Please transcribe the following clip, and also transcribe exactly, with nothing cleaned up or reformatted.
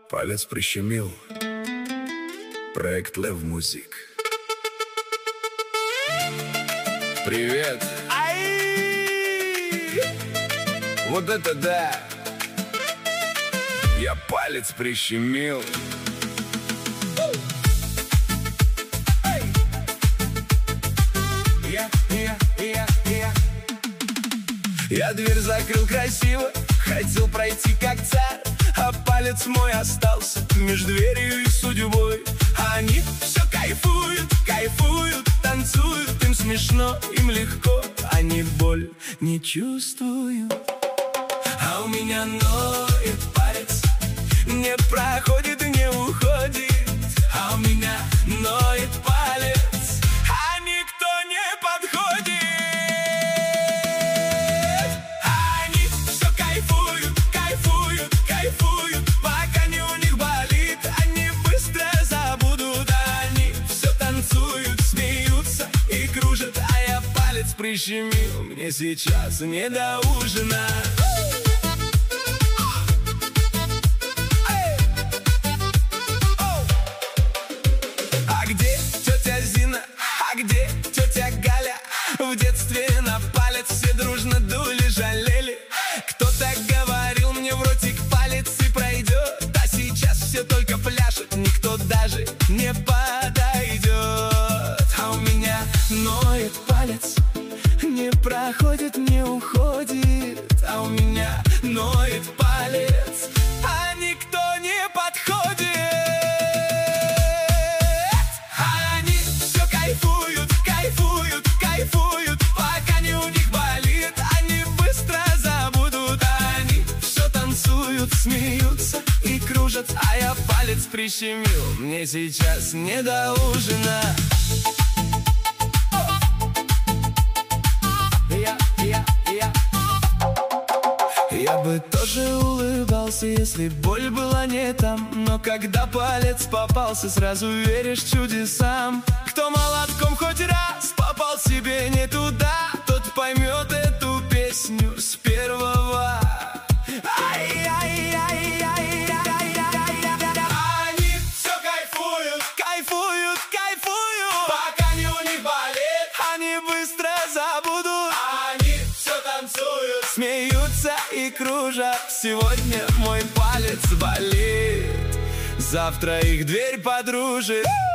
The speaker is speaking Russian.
Палец прищемил. Проект Лев Музик. Привет. Ай! Вот это да! Я палец прищемил. Я, я, я, я. Я дверь закрыл красиво, хотел пройти как царь, а палец мой остался между дверью и судьбой. Они все кайфуют, кайфуют, танцуют, им смешно, им легко, они боль не чувствуют. А у меня ноет палец, не проходит и не уходит. А у меня ноет палец, а никто не подходит. Они все кайфуют, кайфуют, кайфуют, пока не у них болит, они быстро забудут. Они все танцуют, смеются и кружат, а я палец прищемил, мне сейчас не до ужина. Где тетя Галя? В детстве на палец все дружно дули, жалели. Кто-то говорил мне в ротик палец и пройдет, а сейчас все только пляшут, никто даже не подойдет. А у меня ноет палец, не проходит, не уходит. А у меня ноет палец, а никто не подходит. Кайфуют, кайфуют, пока не у них болит, они быстро забудут. Они все танцуют, смеются и кружат, а я палец прищемил, мне сейчас не до ужина. Я, я, я. Я бы тоже улыбался, если боль была не там, но когда палец попался, сразу веришь чудесам. Кто молотком хоть раз попал себе не туда, тот поймет эту песню с первого. Они все кайфуют, кайфуют, кайфуют, пока не у них болит, они быстро забудут. Они все танцуют, смеются и кружат. Сегодня мой палец болит, завтра их дверь подружит.